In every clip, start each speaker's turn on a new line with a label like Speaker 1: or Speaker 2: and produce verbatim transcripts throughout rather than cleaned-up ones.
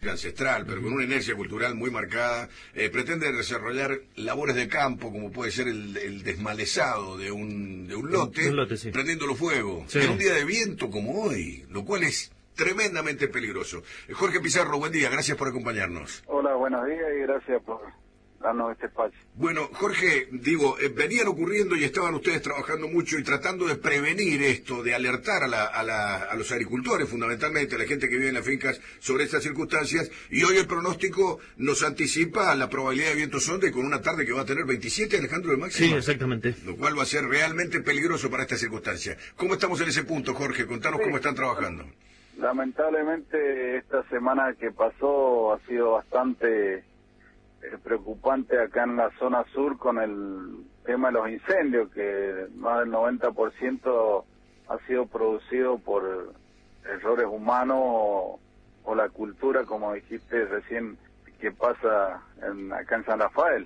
Speaker 1: ancestral, pero con una inercia cultural muy marcada, eh, pretende desarrollar labores de campo, como puede ser el, el desmalezado de un, de un lote,
Speaker 2: un lote sí.
Speaker 1: prendiéndolo fuego,
Speaker 2: Sí.
Speaker 1: en un día de viento como hoy, lo cual es tremendamente peligroso. Jorge Pizarro, buen día, gracias por acompañarnos.
Speaker 3: Hola, buenos días y gracias por darnos este espacio.
Speaker 1: Bueno, Jorge, digo, eh, venían ocurriendo y estaban ustedes trabajando mucho y tratando de prevenir esto, de alertar a, la, a, la, a los agricultores, fundamentalmente, a la gente que vive en las fincas sobre estas circunstancias, y hoy el pronóstico nos anticipa la probabilidad de viento sonda y con una tarde que va a tener veintisiete, Alejandro, de máxima.
Speaker 2: Sí, exactamente.
Speaker 1: Lo cual va a ser realmente peligroso para esta circunstancia. ¿Cómo estamos en ese punto, Jorge? Contanos
Speaker 3: Sí.
Speaker 1: cómo están trabajando.
Speaker 3: Lamentablemente esta semana que pasó ha sido bastante eh, preocupante acá en la zona sur con el tema de los incendios, que más del noventa por ciento ha sido producido por errores humanos o, o la cultura, como dijiste recién, que pasa en, acá en San Rafael.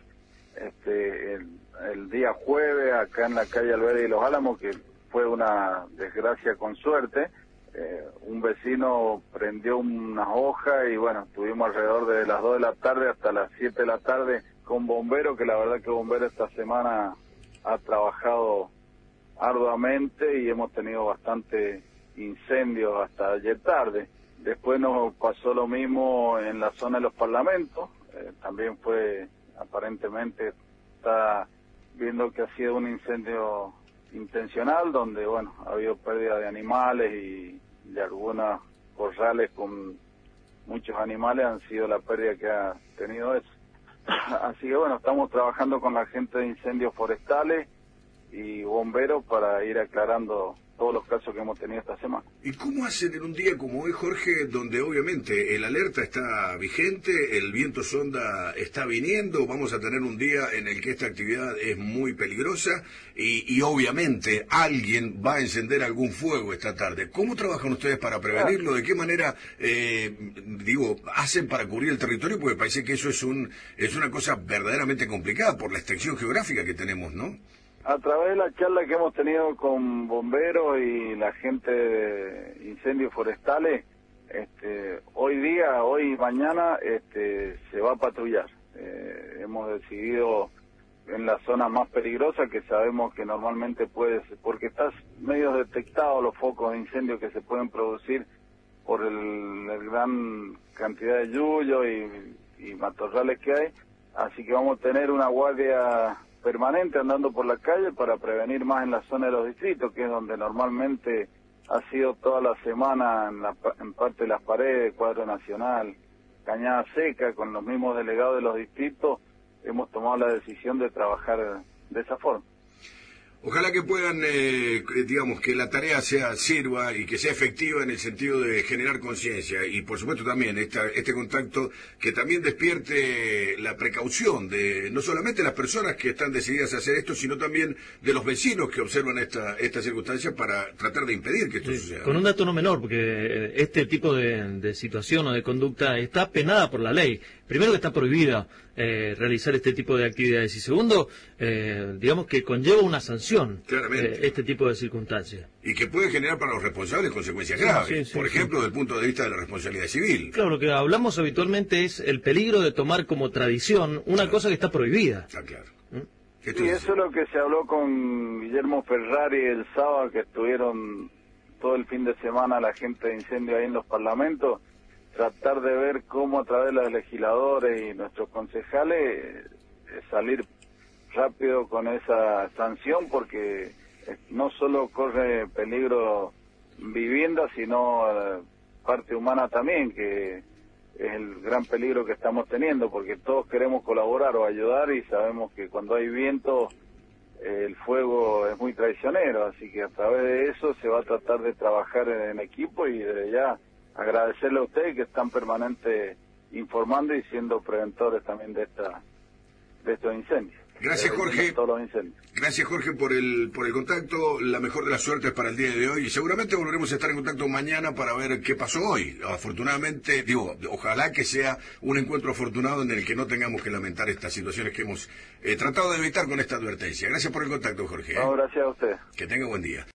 Speaker 3: Este, el, el día jueves acá en la calle Alberdi y Los Álamos, que fue una desgracia con suerte. Eh, un vecino prendió unas hojas y bueno, estuvimos alrededor de las dos de la tarde hasta las siete de la tarde con bomberos, que la verdad que bomberos esta semana ha trabajado arduamente y hemos tenido bastante incendios hasta ayer tarde. Después nos pasó lo mismo en la zona de los parlamentos, eh, también fue, aparentemente está viendo que ha sido un incendio intencional, donde bueno, ha habido pérdida de animales y de algunas corrales con muchos animales han sido la pérdida que ha tenido eso. Así que bueno, estamos trabajando con la gente de incendios forestales y bomberos para ir aclarando todos los casos que hemos tenido esta semana.
Speaker 1: ¿Y cómo hacen en un día como hoy, Jorge, donde obviamente el alerta está vigente, el viento sonda está viniendo, vamos a tener un día en el que esta actividad es muy peligrosa y, y obviamente alguien va a encender algún fuego esta tarde? ¿Cómo trabajan ustedes para prevenirlo? ¿De qué manera, eh, digo, hacen para cubrir el territorio? Porque parece que eso es un es una cosa verdaderamente complicada por la extensión geográfica que tenemos, ¿no?
Speaker 3: A través de la charla que hemos tenido con bomberos y la gente de incendios forestales, este, hoy día, hoy y mañana, este, se va a patrullar. Eh, hemos decidido en la zona más peligrosa, que sabemos que normalmente puede, porque están medio detectados los focos de incendio que se pueden producir por el, la gran cantidad de yuyos y, y matorrales que hay, así que vamos a tener una guardia permanente andando por la calle para prevenir más en la zona de los distritos, que es donde normalmente ha sido toda la semana en, la, en parte de las paredes, Cuadro Nacional, Cañada Seca, con los mismos delegados de los distritos, hemos tomado la decisión de trabajar de esa forma.
Speaker 1: Ojalá que puedan, eh, digamos, que la tarea sea sirva y que sea efectiva en el sentido de generar conciencia y, por supuesto, también esta, este contacto que también despierte la precaución de no solamente las personas que están decididas a hacer esto, sino también de los vecinos que observan esta, esta circunstancia para tratar de impedir que esto
Speaker 2: Sí,
Speaker 1: suceda.
Speaker 2: con un dato no menor, porque este tipo de, de situación o de conducta está penada por la ley. Primero, que está prohibida eh, realizar este tipo de actividades y segundo, eh, digamos que conlleva una sanción eh, este tipo de circunstancias.
Speaker 1: Y que puede generar para los responsables consecuencias graves,
Speaker 2: sí, sí,
Speaker 1: por
Speaker 2: sí.
Speaker 1: ejemplo, desde el punto de vista de la responsabilidad civil.
Speaker 2: Claro, lo que hablamos habitualmente es el peligro de tomar como tradición una
Speaker 1: claro.
Speaker 2: cosa que está prohibida.
Speaker 1: Está claro.
Speaker 3: ¿Mm? Y eso es lo que se habló con Guillermo Ferrari el sábado, que estuvieron todo el fin de semana la gente de incendio ahí en los parlamentos, tratar de ver cómo a través de los legisladores y nuestros concejales eh, salir rápido con esa sanción, porque eh, no solo corre peligro vivienda, sino eh, parte humana también, que es el gran peligro que estamos teniendo, porque todos queremos colaborar o ayudar y sabemos que cuando hay viento eh, el fuego es muy traicionero, así que a través de eso se va a tratar de trabajar en equipo y desde ya agradecerle a ustedes que están permanente informando y siendo preventores también de esta de estos incendios.
Speaker 1: Gracias, Jorge.
Speaker 3: Todos los incendios.
Speaker 1: Gracias, Jorge, por el por el contacto. La mejor de las suertes para el día de hoy. Y seguramente volveremos a estar en contacto mañana para ver qué pasó hoy. Afortunadamente, digo, ojalá que sea un encuentro afortunado en el que no tengamos que lamentar estas situaciones que hemos eh, tratado de evitar con esta advertencia. Gracias por el contacto, Jorge. ¿eh?
Speaker 3: No, gracias a usted.
Speaker 1: Que tenga buen día.